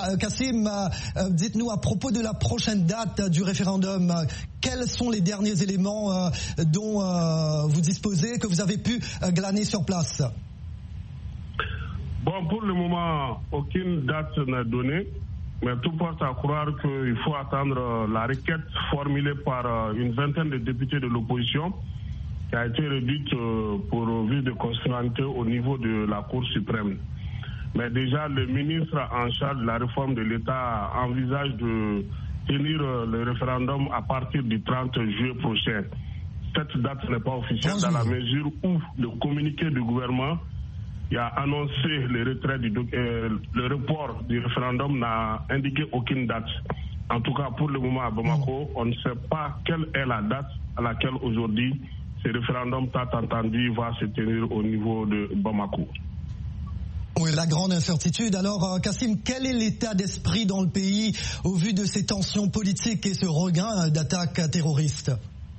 Voilà, Kassim, dites-nous à propos de la prochaine date du référendum, quels sont les derniers éléments dont vous disposez, que vous avez pu glaner sur place? Bon, pour le moment, aucune date n'est donnée, mais tout porte à croire qu'il faut attendre la requête formulée par une vingtaine de députés de l'opposition qui a été réduite pour vue de constitutionnalité au niveau de la Cour suprême. Mais déjà, le ministre en charge de la réforme de l'État envisage de tenir le référendum à partir du 30 juillet prochain. Cette date n'est pas officielle dans la mesure où le communiqué du gouvernement qui a annoncé le retrait le report du référendum n'a indiqué aucune date. En tout cas, pour le moment à Bamako, on ne sait pas quelle est la date à laquelle aujourd'hui ce référendum tant entendu va se tenir au niveau de Bamako. Oui, la grande incertitude. Alors, Kassim, quel est l'état d'esprit dans le pays au vu de ces tensions politiques et ce regain d'attaques terroristes?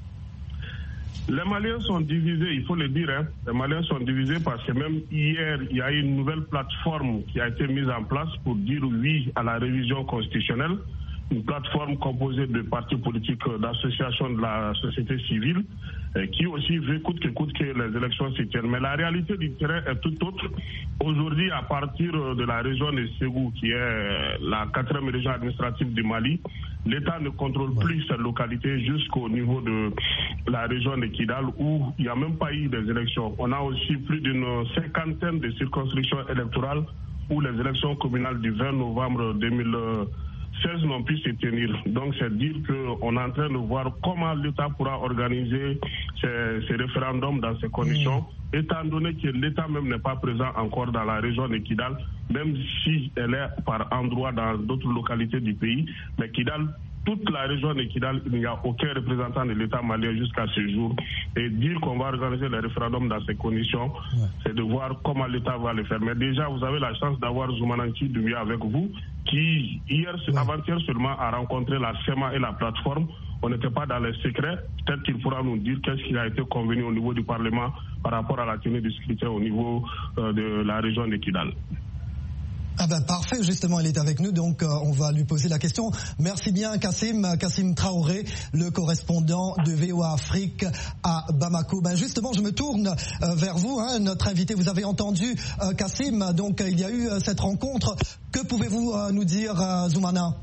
Les Maliens sont divisés, il faut le dire. Les Maliens sont divisés parce que même hier, il y a eu une nouvelle plateforme qui a été mise en place pour dire oui à la révision constitutionnelle. Une plateforme composée de partis politiques, d'associations de la société civile, qui aussi veut coûte que les élections se tiennent. Mais la réalité du terrain est tout autre. Aujourd'hui, à partir de la région de Ségou, qui est la 4e région administrative du Mali, l'État ne contrôle plus cette localité jusqu'au niveau de la région de Kidal, où il n'y a même pas eu des élections. On a aussi plus d'une cinquantaine de circonscriptions électorales où les élections communales du 20 novembre 2016 n'ont pu se tenir. Donc c'est dire qu'on est en train de voir comment l'État pourra organiser ces référendums dans ces conditions, étant donné que l'État même n'est pas présent encore dans la région de Kidal, même si elle est par endroits dans d'autres localités du pays. Mais Kidal, toute la région de Kidal, il n'y a aucun représentant de l'État malien jusqu'à ce jour. Et dire qu'on va organiser les référendums dans ces conditions, c'est de voir comment l'État va le faire. Mais déjà, vous avez la chance d'avoir Zoumananti Doumbia avec vous, qui avant-hier seulement a rencontré la SEMA et la plateforme. On n'était pas dans les secrets. Peut-être qu'il pourra nous dire qu'est-ce qui a été convenu au niveau du Parlement par rapport à la tenue du scrutin au niveau de la région de Kidal. Ah ben parfait, justement, il est avec nous, donc on va lui poser la question. Merci bien, Kassim Traoré, le correspondant de VOA Afrique à Bamako. Ben justement, je me tourne vers vous, notre invité. Vous avez entendu Kassim, donc il y a eu cette rencontre. Que pouvez-vous nous dire, Zoumana?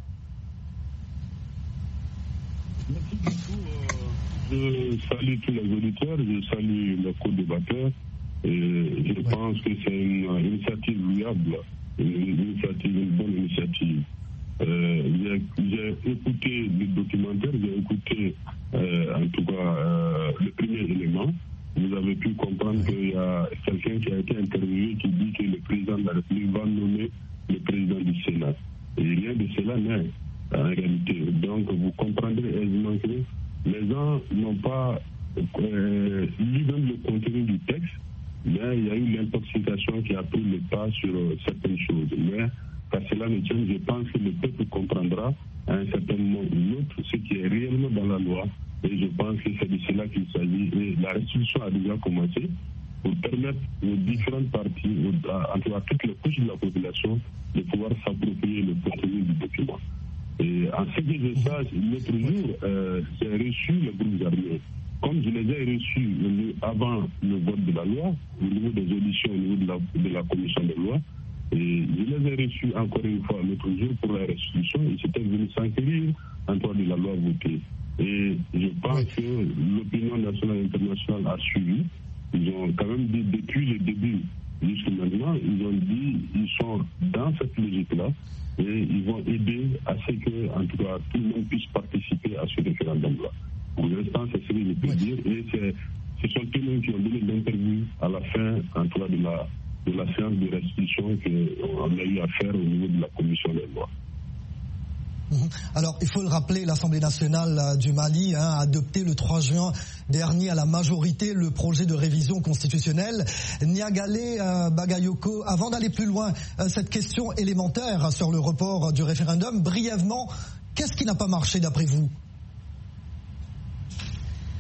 Merci beaucoup. Je salue tous les auditeurs, je salue les co-débatteurs. Je pense que c'est une initiative louable. Une bonne initiative. J'ai écouté le documentaire, j'ai écouté en tout cas le premier élément. Vous avez pu comprendre qu'il y a quelqu'un qui a été interviewé qui dit que le président de la République va nommer le président du Sénat. Et rien de cela n'est en réalité. Donc vous comprendrez aisément que les gens n'ont pas lu même le contenu du texte. Mais il y a eu l'intoxication qui a pris le pas sur certaines choses. Mais qu'à cela ne tienne, je pense que le peuple comprendra à un certain moment ou l'autre ce qui est réellement dans la loi. Et je pense que c'est de cela qu'il s'agit. Et la restitution a déjà commencé pour permettre aux différentes parties, en tout cas toutes les couches de la population, de pouvoir s'approprier le contenu du document. Et en ce que je sache, l'autre jour, j'ai reçu les groupes armés. Comme je les ai reçus avant le vote de la loi, au niveau des auditions, au niveau de la commission de loi, et je les ai reçus encore une fois l'autre jour pour la restitution, ils s'étaient venus s'enquérir en droit de la loi votée. Et je pense que l'opinion nationale et internationale a suivi. Ils ont quand même dit depuis le début jusqu'à maintenant, ils ont dit ils sont dans cette logique-là et ils vont aider à ce que, en tout cas, tout le monde puisse participer à ce référendum-là. Pour l'instant, c'est ce que je peux dire. Et ce sont eux qui ont donné l'interview à la fin, en tout cas, de la séance de restitution qu'on a eu à faire au niveau de la commission des lois. Alors, il faut le rappeler, l'Assemblée nationale du Mali a adopté le 3 juin dernier à la majorité le projet de révision constitutionnelle. Niagale Bagayoko, avant d'aller plus loin, cette question élémentaire sur le report du référendum, brièvement, qu'est-ce qui n'a pas marché d'après vous?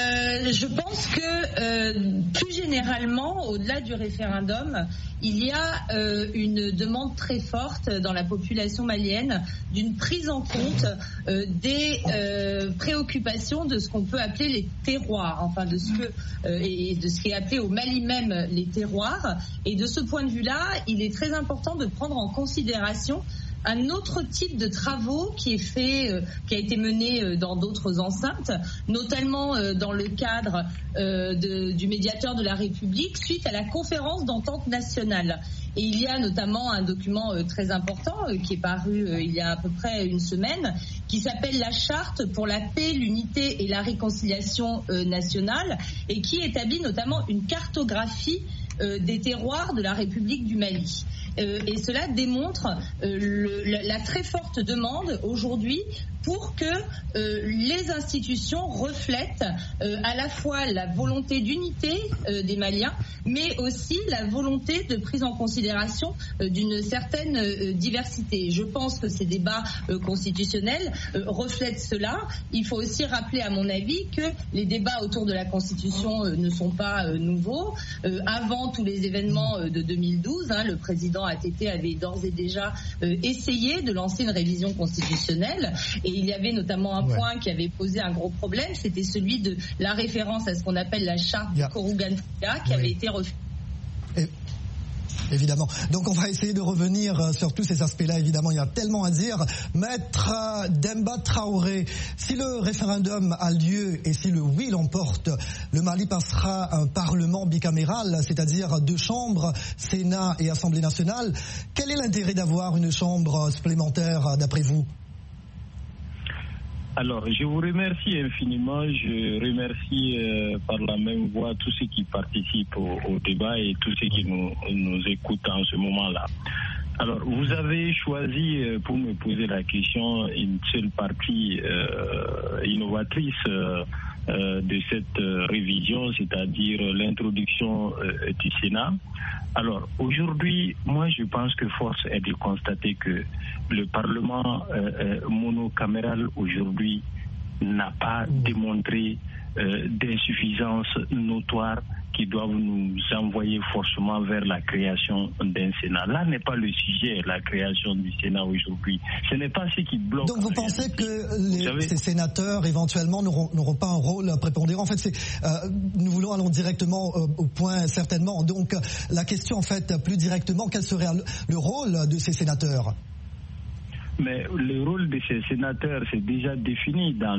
Je pense que plus généralement, au-delà du référendum, il y a une demande très forte dans la population malienne d'une prise en compte des préoccupations de ce qu'on peut appeler les terroirs, enfin de ce que et de ce qui est appelé au Mali même les terroirs. Et de ce point de vue-là, il est très important de prendre en considération un autre type de travaux qui a été mené dans d'autres enceintes, notamment dans le cadre du médiateur de la République suite à la conférence d'entente nationale. Et il y a notamment un document très important qui est paru il y a à peu près une semaine, qui s'appelle la Charte pour la paix, l'unité et la réconciliation nationale, et qui établit notamment une cartographie des terroirs de la République du Mali. Et cela démontre la très forte demande aujourd'hui pour que les institutions reflètent à la fois la volonté d'unité des Maliens, mais aussi la volonté de prise en considération d'une certaine diversité. Je pense que ces débats constitutionnels reflètent cela. Il faut aussi rappeler, à mon avis, que les débats autour de la Constitution ne sont pas nouveaux. Avant tous les événements de 2012, le président ATT avait d'ores et déjà essayé de lancer une révision constitutionnelle, et il y avait notamment un point qui avait posé un gros problème, c'était celui de la référence à ce qu'on appelle la charte de Kourougan-Fouga, qui avait été refusée. Évidemment. Donc on va essayer de revenir sur tous ces aspects-là. Évidemment, il y a tellement à dire. Maître Demba Traoré, si le référendum a lieu et si le oui l'emporte, le Mali passera un parlement bicaméral, c'est-à-dire 2 chambres, Sénat et Assemblée nationale. Quel est l'intérêt d'avoir une chambre supplémentaire, d'après vous ? Alors, je vous remercie infiniment. Je remercie par la même voix tous ceux qui participent au débat et tous ceux qui nous écoutent en ce moment-là. Alors, vous avez choisi pour me poser la question une seule partie innovatrice de cette révision, c'est-à-dire l'introduction du Sénat. Alors, aujourd'hui, moi, je pense que force est de constater que le Parlement monocaméral, aujourd'hui, n'a pas démontré d'insuffisance notoire qui doivent nous envoyer forcément vers la création d'un Sénat. Là n'est pas le sujet, la création du Sénat aujourd'hui. Ce n'est pas ce qui bloque. Donc vous pensez que ces sénateurs éventuellement n'auront pas un rôle prépondérant. En fait, nous voulons aller directement au point certainement. Donc la question en fait plus directement, quel serait le rôle de ces sénateurs ? Mais le rôle de ces sénateurs, c'est déjà défini dans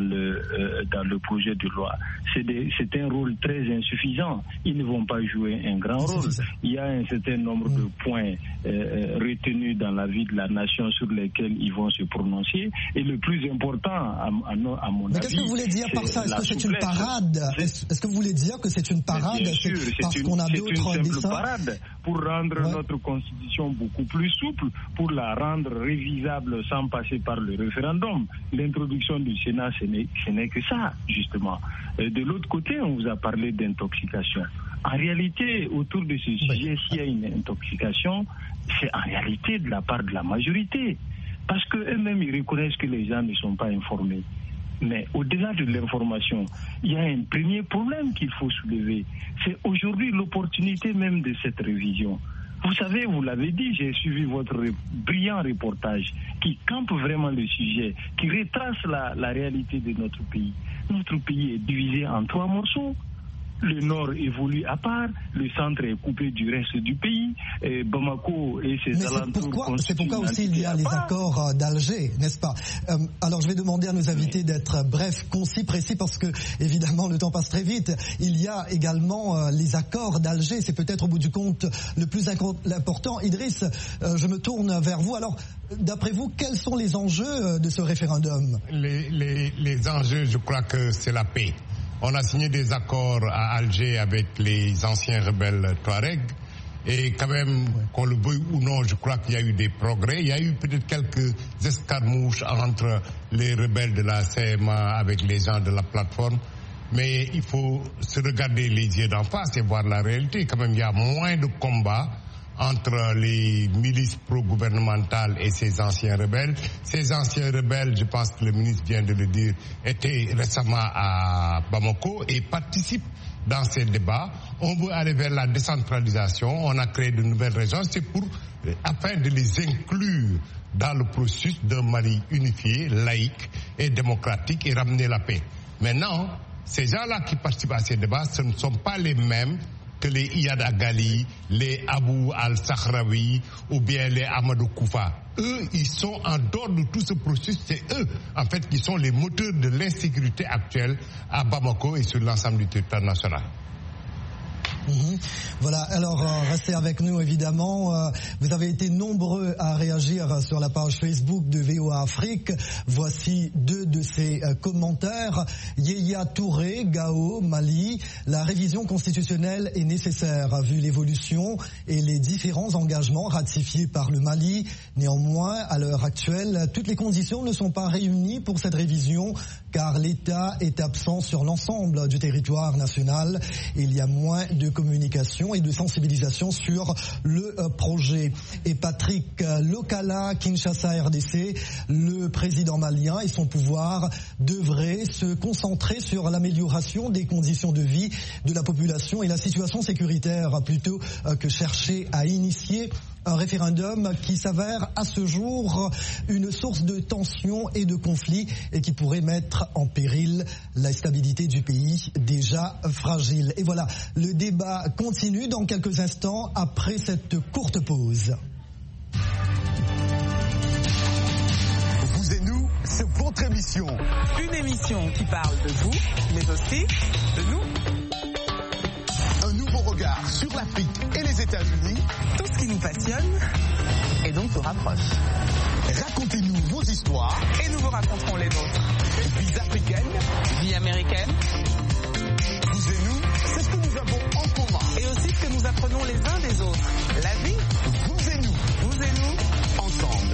le projet de loi. C'est un rôle très insuffisant. Ils ne vont pas jouer un grand rôle. Il y a un certain nombre de points retenus dans la vie de la nation sur lesquels ils vont se prononcer. Et le plus important, à mon avis... Mais qu'est-ce que vous voulez dire par ça ? Est-ce que c'est une parade ? Est-ce que vous voulez dire que c'est une parade ? Bien sûr, parce qu'on a d'autres dessins ? C'est une simple parade pour rendre notre constitution beaucoup plus souple, pour la rendre révisable sans passer par le référendum. L'introduction du Sénat, ce n'est que ça, justement. De l'autre côté, on vous a parlé d'intoxication. En réalité, autour de ce sujet, s'il y a une intoxication, c'est en réalité de la part de la majorité. Parce qu'eux-mêmes, ils reconnaissent que les gens ne sont pas informés. Mais au-delà de l'information, il y a un premier problème qu'il faut soulever. C'est aujourd'hui l'opportunité même de cette révision. Vous savez, vous l'avez dit, j'ai suivi votre brillant reportage qui campe vraiment le sujet, qui retrace la réalité de notre pays. Notre pays est divisé en 3 morceaux. Le nord évolue à part, le centre est coupé du reste du pays, et Bamako et ses alentours... C'est pourquoi aussi il y a les accords d'Alger, n'est-ce pas ? Alors je vais demander à nos invités d'être brefs, concis, précis, parce que évidemment le temps passe très vite. Il y a également les accords d'Alger, c'est peut-être au bout du compte le plus important. Idriss, je me tourne vers vous. Alors, d'après vous, quels sont les enjeux de ce référendum ? Les enjeux, je crois que c'est la paix. On a signé des accords à Alger avec les anciens rebelles Touaregs. Et quand même, qu'on le veuille ou non, je crois qu'il y a eu des progrès. Il y a eu peut-être quelques escarmouches entre les rebelles de la CMA avec les gens de la plateforme. Mais il faut se regarder les yeux d'en face et voir la réalité. Quand même, il y a moins de combats entre les milices pro-gouvernementales et ces anciens rebelles. Ces anciens rebelles, je pense que le ministre vient de le dire, étaient récemment à Bamako et participent dans ces débats. On veut aller vers la décentralisation, on a créé de nouvelles régions, c'est afin de les inclure dans le processus d'un Mali unifié, laïque et démocratique et ramener la paix. Maintenant, ces gens-là qui participent à ces débats, ce ne sont pas les mêmes que les Iyad Agali, les Abou al-Sahraoui ou bien les Amadou Koufa. Eux, ils sont en dehors de tout ce processus. C'est eux, en fait, qui sont les moteurs de l'insécurité actuelle à Bamako et sur l'ensemble du territoire national. Voilà, alors restez avec nous évidemment. Vous avez été nombreux à réagir sur la page Facebook de VOA Afrique. Voici 2 de ces commentaires. Yéya Touré, Gao, Mali. La révision constitutionnelle est nécessaire vu l'évolution et les différents engagements ratifiés par le Mali. Néanmoins, à l'heure actuelle, toutes les conditions ne sont pas réunies pour cette révision car l'État est absent sur l'ensemble du territoire national. Il y a moins de communication et de sensibilisation sur le projet. Et Patrick Lokala, Kinshasa RDC, le président malien et son pouvoir devraient se concentrer sur l'amélioration des conditions de vie de la population et la situation sécuritaire plutôt que chercher à initier un référendum qui s'avère à ce jour une source de tension et de conflit et qui pourrait mettre en péril la stabilité du pays déjà fragile. Et voilà, le débat continue dans quelques instants après cette courte pause. Vous et nous, c'est votre émission. Une émission qui parle de vous, mais aussi de nous. Un nouveau regard sur l'Afrique et les États-Unis. Tout ce qui nous passionne et donc nous rapproche. Racontez-nous vos histoires. Et nous vous raconterons les nôtres. Vie africaine. Vie américaine. Vous et nous, c'est ce que nous avons en commun. Et aussi ce que nous apprenons les uns des autres. La vie. Vous et nous. Vous et nous. Ensemble.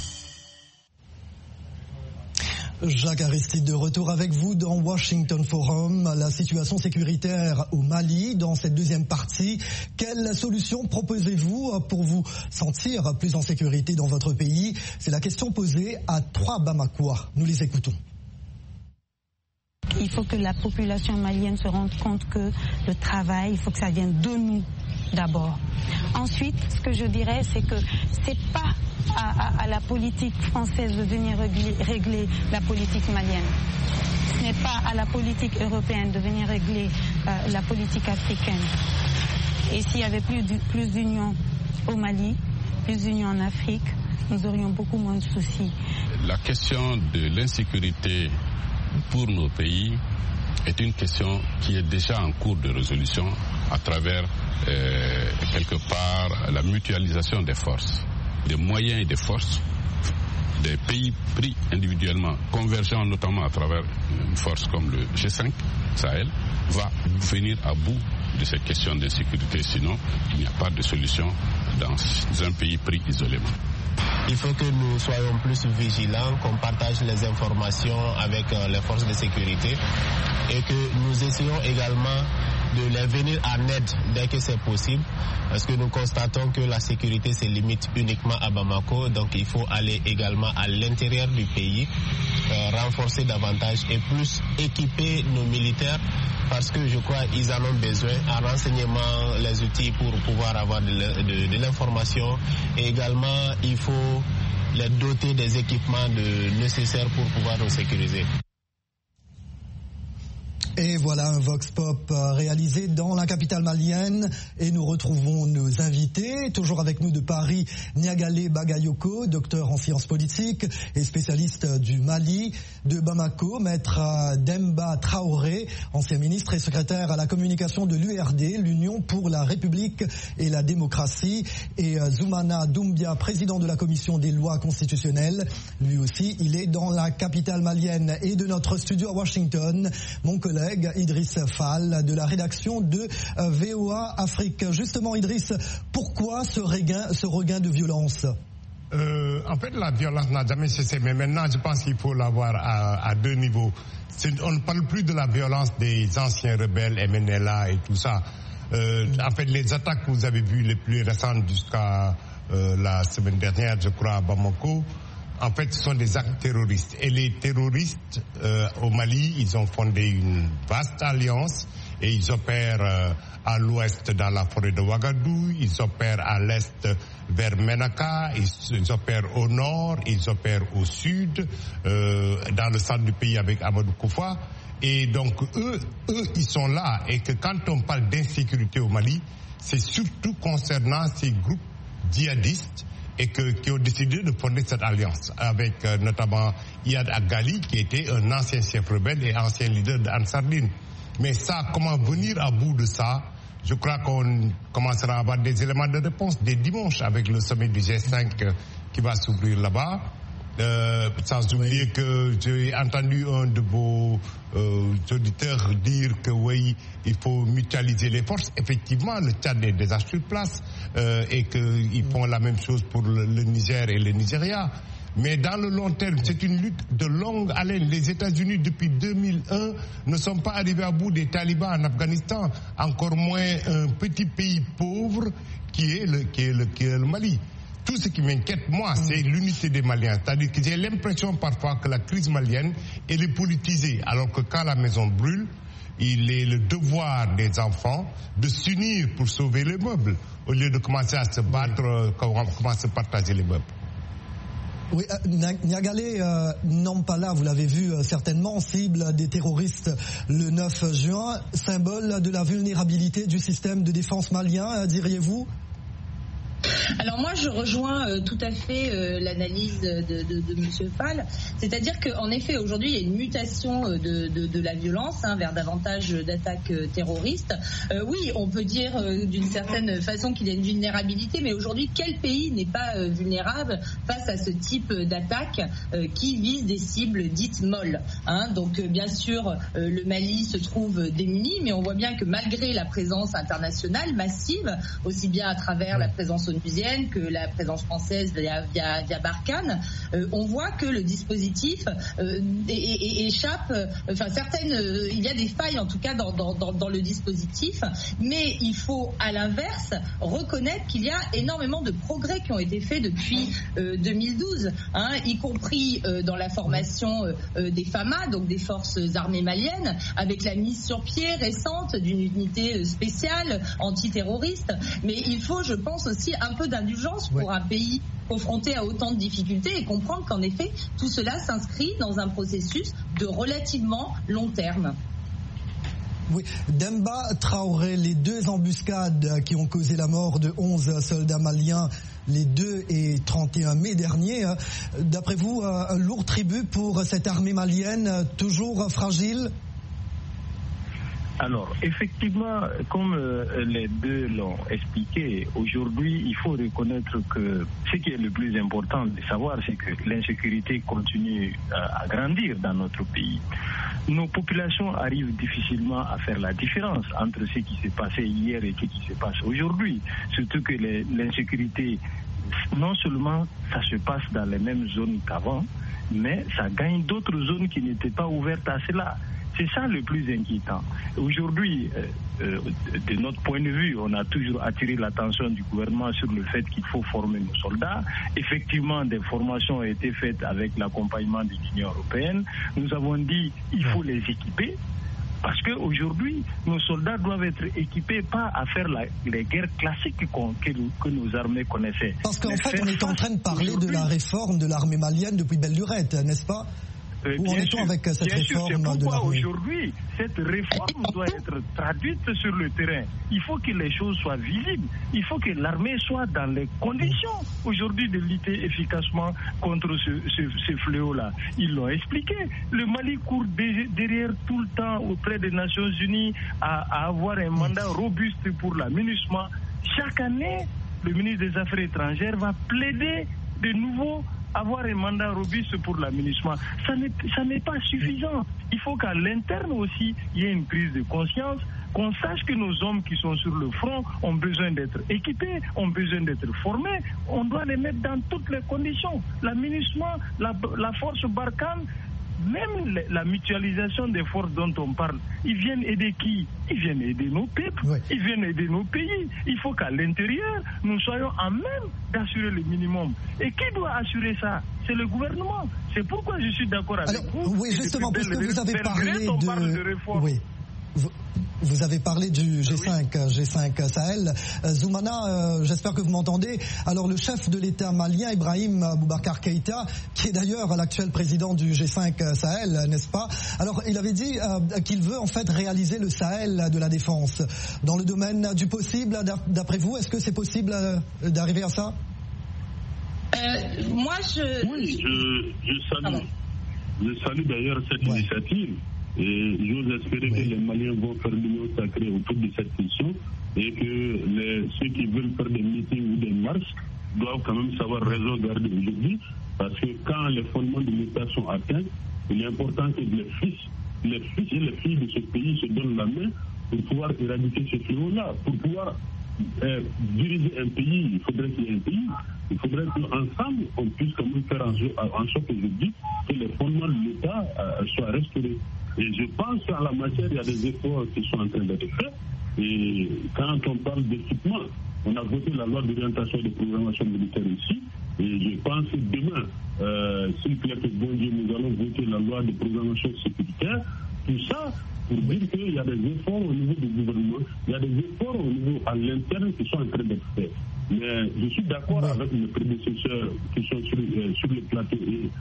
Jacques Aristide de retour avec vous dans Washington Forum. La situation sécuritaire au Mali dans cette deuxième partie. Quelle solution proposez-vous pour vous sentir plus en sécurité dans votre pays? C'est la question posée à 3 Bamakois. Nous les écoutons. Il faut que la population malienne se rende compte que le travail, il faut que ça vienne de nous d'abord. Ensuite, ce que je dirais, c'est que c'est pas à la politique française de venir régler la politique malienne. Ce n'est pas à la politique européenne de venir régler la politique africaine. Et s'il y avait plus d'union au Mali, plus d'union en Afrique, nous aurions beaucoup moins de soucis. La question de l'insécurité pour nos pays est une question qui est déjà en cours de résolution à travers quelque part la mutualisation des forces, des moyens et des forces des pays pris individuellement, convergents notamment à travers une force comme le G5 Sahel, va venir à bout de cette question d'insécurité. Sinon, il n'y a pas de solution dans un pays pris isolément. Il faut que nous soyons plus vigilants, qu'on partage les informations avec les forces de sécurité et que nous essayons également de les venir en aide dès que c'est possible, parce que nous constatons que la sécurité se limite uniquement à Bamako, donc il faut aller également à l'intérieur du pays, renforcer davantage et plus équiper nos militaires, parce que je crois qu'ils en ont besoin, en renseignement, les outils pour pouvoir avoir de l'information, et également il faut les doter des équipements nécessaires pour pouvoir nous sécuriser. Et voilà un Vox Pop réalisé dans la capitale malienne et nous retrouvons nos invités, toujours avec nous de Paris, Niagale Bagayoko, docteur en sciences politiques et spécialiste du Mali, de Bamako, maître Demba Traoré, ancien ministre et secrétaire à la communication de l'URD, l'Union pour la République et la démocratie, et Zoumana Doumbia, président de la commission des lois constitutionnelles, lui aussi il est dans la capitale malienne. Et de notre studio à Washington, mon collègue Idriss Fall de la rédaction de VOA Afrique. Justement Idriss, pourquoi ce regain de violence? En fait, la violence n'a jamais cessé, mais maintenant je pense qu'il faut l'avoir à 2 niveaux. On ne parle plus de la violence des anciens rebelles, MNLA et tout ça. En fait, les attaques que vous avez vues les plus récentes jusqu'à la semaine dernière, je crois, à Bamako, en fait, ce sont des actes terroristes. Et les terroristes au Mali, ils ont fondé une vaste alliance et ils opèrent à l'ouest dans la forêt de Ouagadougou, ils opèrent à l'est vers Menaka, ils opèrent au nord, ils opèrent au sud, dans le centre du pays avec Amadou Koufa. Et donc, eux, ils sont là. Et que quand on parle d'insécurité au Mali, c'est surtout concernant ces groupes djihadistes et qui ont décidé de fonder cette alliance avec notamment Iyad Agali, qui était un ancien chef rebelle et ancien leader de Ansardine. Mais ça, comment venir à bout de ça? Je crois qu'on commencera à avoir des éléments de réponse dès dimanche avec le sommet du G5 qui va s'ouvrir là-bas. Sans oublier que j'ai entendu un de vos auditeurs dire que oui, il faut mutualiser les forces. Effectivement, le Tchad est déjà sur place et qu'ils font la même chose pour le Niger et le Nigeria. Mais dans le long terme, c'est une lutte de longue haleine. Les États-Unis, depuis 2001, ne sont pas arrivés à bout des talibans en Afghanistan, encore moins un petit pays pauvre qui est le Mali. Tout ce qui m'inquiète, moi, c'est l'unité des Maliens. C'est-à-dire que j'ai l'impression parfois que la crise malienne, elle est politisée, alors que quand la maison brûle, il est le devoir des enfants de s'unir pour sauver les meubles, au lieu de commencer à se battre, commencer à partager les meubles. Oui, Niagalé, Nampala, vous l'avez vu certainement, cible des terroristes le 9 juin, symbole de la vulnérabilité du système de défense malien, diriez-vous ? Alors moi je rejoins tout à fait l'analyse de Monsieur Fall, c'est-à-dire qu'en effet aujourd'hui il y a une mutation de la violence vers davantage d'attaques terroristes. Oui, on peut dire d'une certaine façon qu'il y a une vulnérabilité, mais aujourd'hui quel pays n'est pas vulnérable face à ce type d'attaques qui visent des cibles dites molles, Donc bien sûr le Mali se trouve démuni, mais on voit bien que malgré la présence internationale massive, aussi bien à travers la présence onusienne que la présence française via Barkhane, on voit que le dispositif échappe, il y a des failles en tout cas dans le dispositif, mais il faut à l'inverse reconnaître qu'il y a énormément de progrès qui ont été faits depuis 2012, y compris dans la formation des FAMA, donc des forces armées maliennes, avec la mise sur pied récente d'une unité spéciale antiterroriste. Mais il faut, je pense, aussi un peu d'indulgence pour un pays confronté à autant de difficultés et comprendre qu'en effet tout cela s'inscrit dans un processus de relativement long terme. Oui, Demba Traoré, les deux embuscades qui ont causé la mort de 11 soldats maliens les 2 et 31 mai dernier, d'après vous, un lourd tribut pour cette armée malienne toujours fragile ? Alors, effectivement, comme les deux l'ont expliqué, aujourd'hui, il faut reconnaître que ce qui est le plus important de savoir, c'est que l'insécurité continue à grandir dans notre pays. Nos populations arrivent difficilement à faire la différence entre ce qui s'est passé hier et ce qui se passe aujourd'hui. Surtout que l'insécurité, non seulement ça se passe dans les mêmes zones qu'avant, mais ça gagne d'autres zones qui n'étaient pas ouvertes à cela. C'est ça le plus inquiétant. Aujourd'hui, de notre point de vue, on a toujours attiré l'attention du gouvernement sur le fait qu'il faut former nos soldats. Effectivement, des formations ont été faites avec l'accompagnement de l'Union européenne. Nous avons dit qu'il faut les équiper. Parce qu'aujourd'hui, nos soldats doivent être équipés pas à faire les guerres classiques que nos armées connaissaient. Parce qu'en fait, on est en train de parler de la réforme de l'armée malienne depuis belle lurette, n'est-ce pas ? Où en est-on avec cette réforme de l'armée ? Aujourd'hui, cette réforme doit être traduite sur le terrain. Il faut que les choses soient visibles. Il faut que l'armée soit dans les conditions aujourd'hui de lutter efficacement contre ce fléau-là. Ils l'ont expliqué. Le Mali court derrière tout le temps auprès des Nations Unies à avoir un mandat robuste pour la MINUSMA. Chaque année, le ministre des Affaires étrangères va plaider de nouveau avoir un mandat robuste pour la MINUSMA. Ça n'est pas suffisant. Il faut qu'à l'interne aussi, il y ait une prise de conscience, qu'on sache que nos hommes qui sont sur le front ont besoin d'être équipés, ont besoin d'être formés. On doit les mettre dans toutes les conditions. La MINUSMA, la force Barkhane, même la mutualisation des forces dont on parle, ils viennent aider qui? Ils viennent aider nos peuples, ils viennent aider nos pays. Il faut qu'à l'intérieur, nous soyons en même d'assurer le minimum. Et qui doit assurer ça? C'est le gouvernement. C'est pourquoi je suis d'accord avec vous. Oui, justement, puisque vous avez parlé de réforme. Oui. Vous avez parlé du G5 Sahel. Zoumana, j'espère que vous m'entendez. Alors, le chef de l'État malien, Ibrahim Boubacar Keïta, qui est d'ailleurs l'actuel président du G5 Sahel, n'est-ce pas? Alors, il avait dit qu'il veut en fait réaliser le Sahel de la défense. Dans le domaine du possible, d'après vous, est-ce que c'est possible d'arriver à ça? Oui, je salue d'ailleurs cette initiative. Et j'ose espérer que les Maliens vont faire l'union sacrée autour de cette question et que ceux qui veulent faire des meetings ou des marches doivent quand même savoir raison garder aujourd'hui, parce que quand les fondements de l'État sont atteints, il est important que les fils et les filles de ce pays se donnent la main pour pouvoir éradiquer ce fléau-là. Pour pouvoir diriger un pays, il faudrait qu'il y ait un pays. Il faudrait qu'ensemble, on puisse quand même faire en sorte aujourd'hui que les fondements de l'État soient restaurés. Et je pense qu'en la matière, il y a des efforts qui sont en train d'être faits. Et quand on parle d'équipement, on a voté la loi d'orientation et de programmation militaire ici. Et je pense que demain, s'il plaît que bon Dieu, nous allons voter la loi de programmation sécuritaire. Tout ça pour dire qu'il y a des efforts au niveau du gouvernement, il y a des efforts au niveau à l'interne qui sont en train d'être faits. Mais je suis d'accord avec mes prédécesseurs qui sont sur le plateau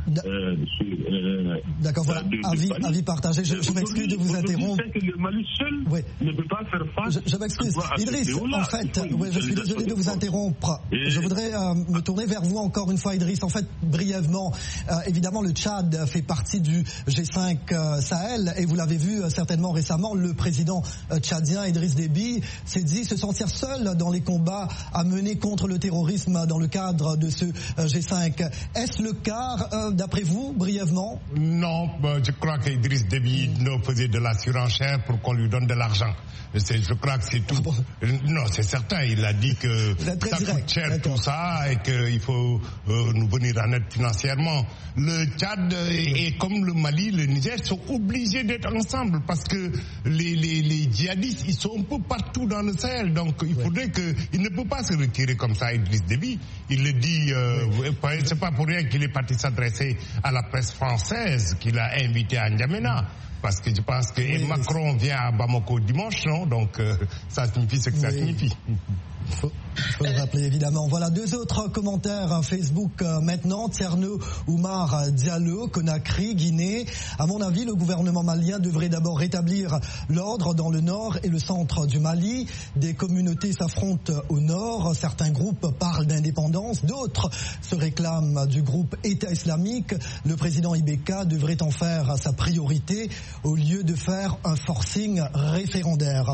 d'accord, voilà, avis partagé. Je m'excuse de vous interrompre. C'est que le Mali seul ne peut pas faire face. Je m'excuse. Idriss, en fait, je suis désolé de vous interrompre. Je voudrais me tourner vers vous encore une fois, Idriss. En fait, brièvement, évidemment, le Tchad fait partie du G5 Sahel et vous l'avez vu certainement récemment, le président tchadien Idriss Déby s'est dit se sentir seul dans les combats à mener contre le terrorisme dans le cadre de ce G5. Est-ce le cas, d'après vous, brièvement? Non, je crois qu'Idriss Déby nous faisait de la surenchère pour qu'on lui donne de l'argent. Je crois que c'est tout. Non, c'est certain, il a dit que ça coûte cher tout ça et qu'il faut nous venir en aide financièrement. Le Tchad et comme le Mali, le Niger sont obligés d'être ensemble parce que les djihadistes, ils sont un peu partout dans le Sahel. Donc il faudrait qu'il ne peut pas se retirer comme ça, Idriss Déby. Il le dit, c'est pas pour rien qu'il est parti s'adresser à la presse française qu'il a invité à N'Djamena. Parce que je pense que Macron vient à Bamako dimanche, non? Donc ça signifie ce que ça signifie. Il faut le rappeler évidemment. Voilà deux autres commentaires Facebook maintenant. Tierno Oumar Diallo, Conakry, Guinée. À mon avis, le gouvernement malien devrait d'abord rétablir l'ordre dans le nord et le centre du Mali. Des communautés s'affrontent au nord. Certains groupes parlent d'indépendance, d'autres se réclament du groupe État islamique. Le président Ibeka devrait en faire sa priorité au lieu de faire un forcing référendaire.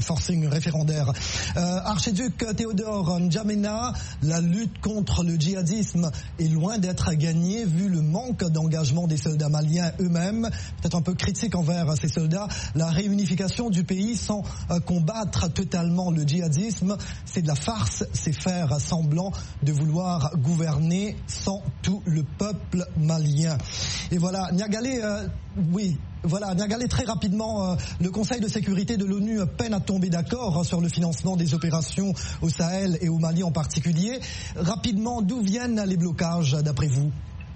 Archiduc Théodore N'Djamena, la lutte contre le djihadisme est loin d'être gagnée vu le manque d'engagement des soldats maliens eux-mêmes. Peut-être un peu critique envers ces soldats. La réunification du pays sans combattre totalement le djihadisme, c'est de la farce, c'est faire semblant de vouloir gouverner sans tout le peuple malien. Et voilà, Niagalé, Niagalé, très rapidement, le Conseil de sécurité de l'ONU peine à tomber d'accord sur le financement des opérations au Sahel et au Mali en particulier. Rapidement, d'où viennent les blocages d'après vous?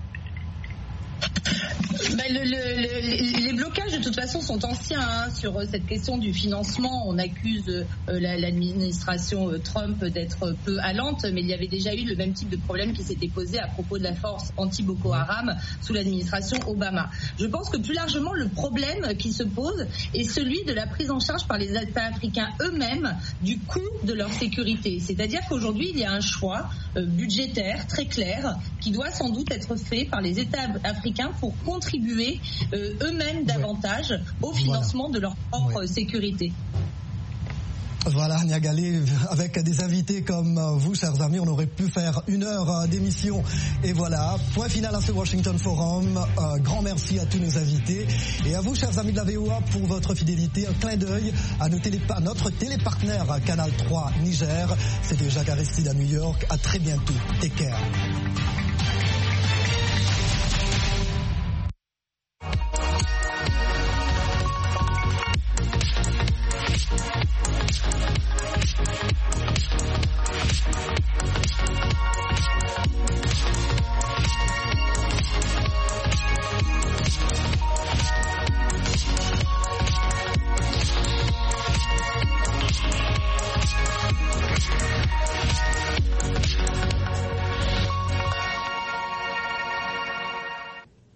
Les blocages de toute façon sont anciens sur cette question du financement. On accuse l'administration Trump d'être peu allante, mais il y avait déjà eu le même type de problème qui s'était posé à propos de la force anti-Boko Haram sous l'administration Obama. Je pense que plus largement le problème qui se pose est celui de la prise en charge par les États africains eux-mêmes du coût de leur sécurité. C'est-à-dire qu'aujourd'hui il y a un choix budgétaire très clair qui doit sans doute être fait par les États africains pour contribuer eux-mêmes davantage au financement de leur propre sécurité. Voilà, Niagalé, avec des invités comme vous, chers amis, on aurait pu faire 1 heure d'émission. Et voilà, point final à ce Washington Forum. Grand merci à tous nos invités. Et à vous, chers amis de la VOA, pour votre fidélité. Un clin d'œil à notre télépartenaire Canal 3 Niger. C'était Jacques Aristide à New York. À très bientôt. Take care.